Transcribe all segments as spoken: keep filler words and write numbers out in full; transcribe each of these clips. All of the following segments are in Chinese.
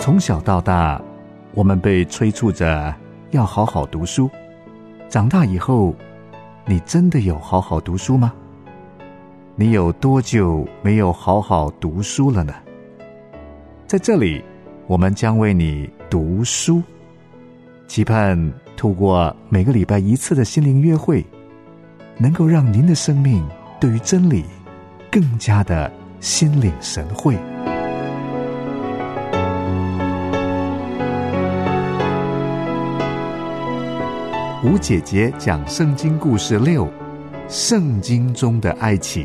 从小到大，我们被催促着要好好读书。长大以后，你真的有好好读书吗？你有多久没有好好读书了呢？在这里，我们将为你读书，期盼透过每个礼拜一次的心灵约会，能够让您的生命对于真理更加的心领神会。吴姐姐讲圣经故事六，圣经中的爱情。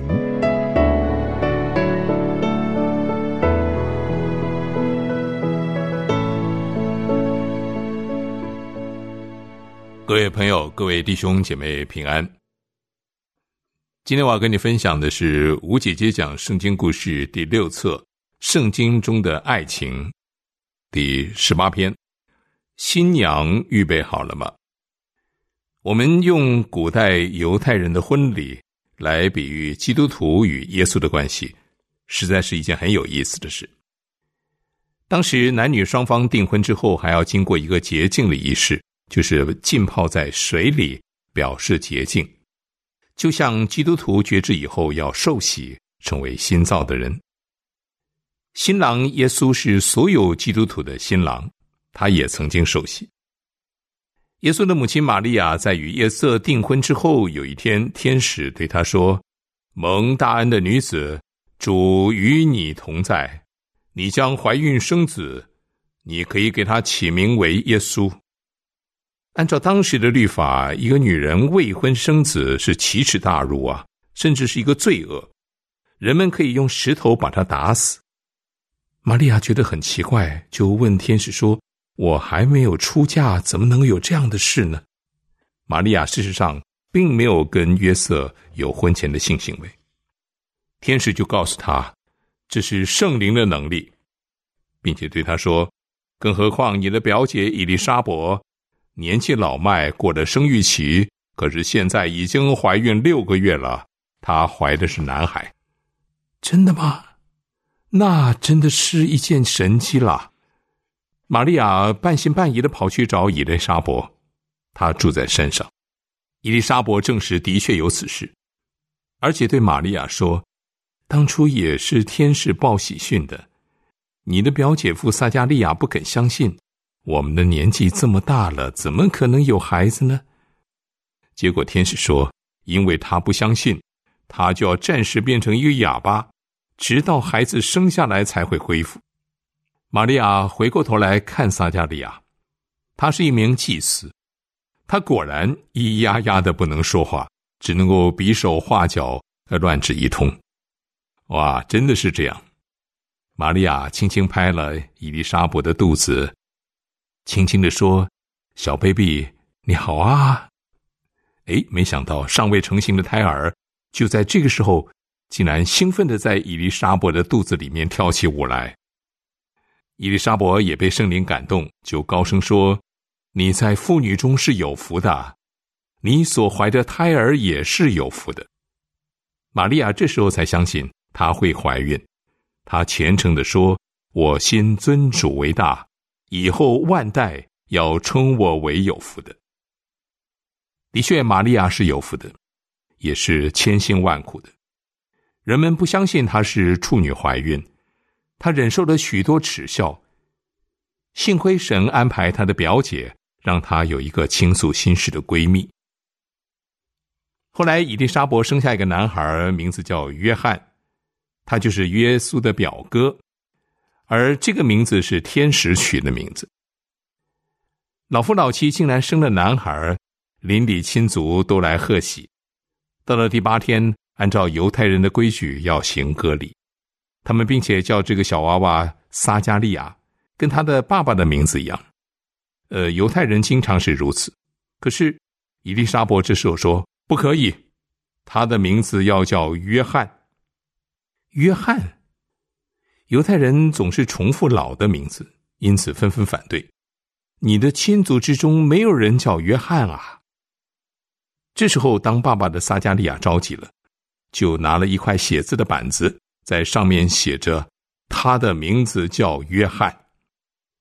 各位朋友，各位弟兄姐妹平安。今天我要跟你分享的是吴姐姐讲圣经故事第六册，圣经中的爱情，第十八篇，新娘预备好了吗？我们用古代犹太人的婚礼来比喻基督徒与耶稣的关系，实在是一件很有意思的事。当时男女双方订婚之后，还要经过一个洁净的仪式，就是浸泡在水里，表示洁净。就像基督徒决志以后要受洗，成为新造的人。新郎耶稣是所有基督徒的新郎，他也曾经受洗。耶稣的母亲玛利亚在与约瑟订婚之后，有一天天使对他说：蒙大恩的女子，主与你同在，你将怀孕生子，你可以给他起名为耶稣。按照当时的律法，一个女人未婚生子是奇耻大辱啊，甚至是一个罪恶，人们可以用石头把她打死。玛利亚觉得很奇怪，就问天使说：我还没有出嫁，怎么能有这样的事呢？玛利亚事实上并没有跟约瑟有婚前的性行为。天使就告诉他，这是圣灵的能力，并且对他说：更何况你的表姐以利沙伯年纪老迈，过了生育期，可是现在已经怀孕六个月了，她怀的是男孩。真的吗？那真的是一件神迹了。玛利亚半信半疑地跑去找以利沙伯，她住在山上。以利沙伯证实的确有此事，而且对玛利亚说：当初也是天使报喜讯的，你的表姐夫撒加利亚不肯相信，我们的年纪这么大了，怎么可能有孩子呢？结果天使说，因为他不相信，他就要暂时变成一个哑巴，直到孩子生下来才会恢复。玛利亚回过头来看撒加利亚，他是一名祭司，他果然咿咿呀呀的不能说话，只能够比手画脚，乱指一通。哇，真的是这样。玛利亚轻轻拍了以利沙伯的肚子，轻轻地说：小 baby 你好啊。诶，没想到尚未成型的胎儿就在这个时候竟然兴奋地在以利沙伯的肚子里面跳起舞来。以利沙伯也被圣灵感动，就高声说：你在妇女中是有福的，你所怀的胎儿也是有福的。玛利亚这时候才相信她会怀孕，她虔诚地说：我心尊主为大，以后万代要称我为有福的。的确，玛利亚是有福的，也是千辛万苦的。人们不相信她是处女怀孕，她忍受了许多耻笑，幸亏神安排她的表姐，让她有一个倾诉心事的闺蜜。后来以利沙伯生下一个男孩，名字叫约翰，他就是耶稣的表哥，而这个名字是天使取的名字。老夫老妻竟然生了男孩，邻里亲族都来贺喜。到了第八天，按照犹太人的规矩要行割礼，他们并且叫这个小娃娃撒加利亚，跟他的爸爸的名字一样。呃，犹太人经常是如此。可是以利沙伯这时候说不可以，他的名字要叫约翰。约翰，犹太人总是重复老的名字，因此纷纷反对。你的亲族之中没有人叫约翰啊。这时候当爸爸的撒加利亚着急了，就拿了一块写字的板子，在上面写着他的名字叫约翰。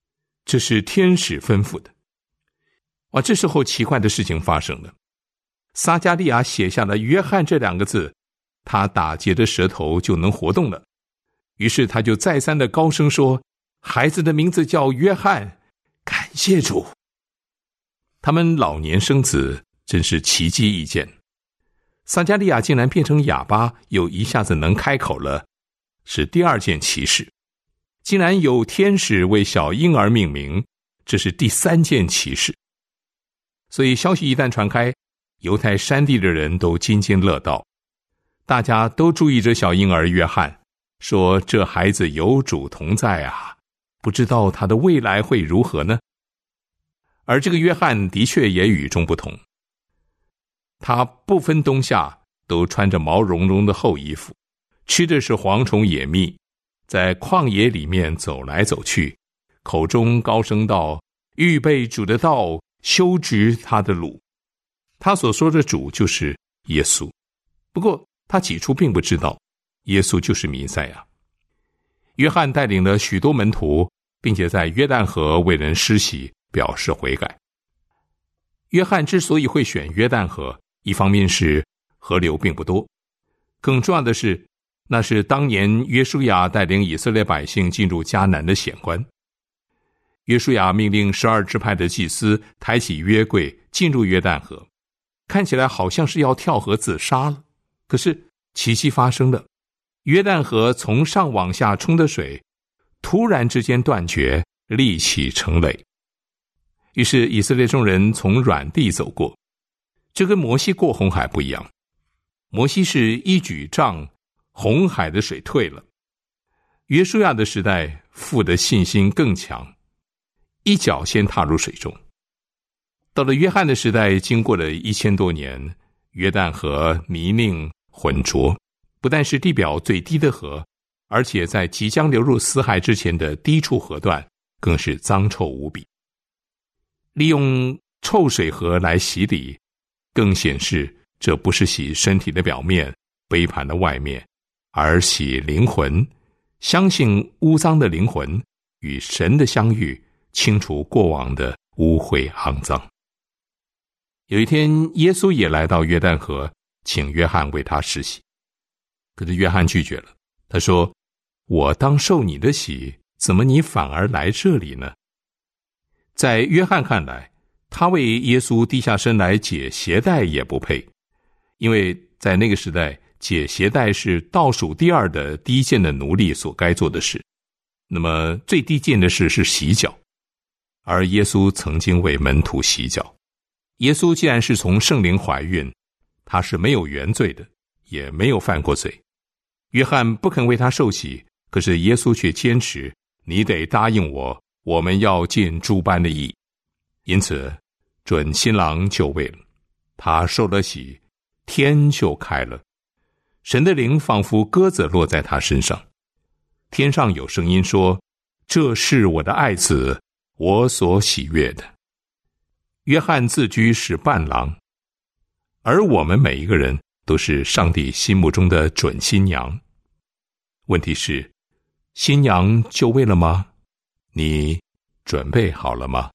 这是天使吩咐的。哇，这时候奇怪的事情发生了，撒迦利亚写下了约翰这两个字，他打结的舌头就能活动了。于是他就再三的高声说，孩子的名字叫约翰，感谢主。他们老年生子，真是奇迹异见。撒迦利亚竟然变成哑巴，又一下子能开口了，是第二件奇事。竟然有天使为小婴儿命名，这是第三件奇事。所以消息一旦传开，犹太山地的人都津津乐道，大家都注意着小婴儿约翰，说这孩子有主同在啊，不知道他的未来会如何呢？而这个约翰的确也与众不同，他不分冬夏，都穿着毛茸茸的厚衣服，吃的是蝗虫野蜜，在旷野里面走来走去，口中高声道，预备主的道，修直他的路。他所说的主就是耶稣，不过他起初并不知道耶稣就是弥赛亚。约翰带领了许多门徒，并且在约旦河为人施洗，表示悔改。约翰之所以会选约旦河，一方面是河流并不多，更重要的是那是当年约书亚带领以色列百姓进入迦南的显关。约书亚命令十二支派的祭司抬起约柜进入约旦河，看起来好像是要跳河自杀了，可是奇迹发生了，约旦河从上往下冲的水突然之间断绝，立起成垒。于是以色列众人从软地走过，这跟摩西过红海不一样。摩西是一举杖，红海的水退了。约书亚的时代，父的信心更强，一脚先踏入水中。到了约翰的时代，经过了一千多年，约旦河泥泞浑浊，不但是地表最低的河，而且在即将流入死海之前的低处河段，更是脏臭无比。利用臭水河来洗礼，更显示这不是洗身体的表面，杯盘的外面，而洗灵魂，相信污脏的灵魂与神的相遇，清除过往的污秽肮脏。有一天，耶稣也来到约旦河，请约翰为他施洗。可是约翰拒绝了，他说，我当受你的洗，怎么你反而来这里呢？在约翰看来，他为耶稣低下身来解鞋带也不配，因为在那个时代，解鞋带是倒数第二的低贱的奴隶所该做的事。那么最低贱的事是洗脚，而耶稣曾经为门徒洗脚。耶稣既然是从圣灵怀孕，他是没有原罪的，也没有犯过罪。约翰不肯为他受洗，可是耶稣却坚持，你得答应我，我们要尽诸般的义。因此准新郎就位了，他受了洗，天就开了，神的灵仿佛鸽子落在他身上。天上有声音说，这是我的爱子，我所喜悦的。约翰自居是伴郎，而我们每一个人都是上帝心目中的准新娘。问题是，新娘就位了吗？你准备好了吗？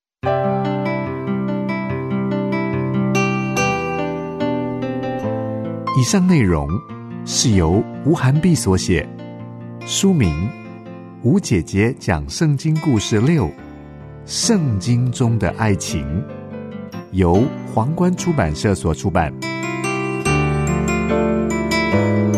以上内容是由吴涵碧所写，书名《吴姐姐讲圣经故事六：圣经中的爱情》，由皇冠出版社所出版。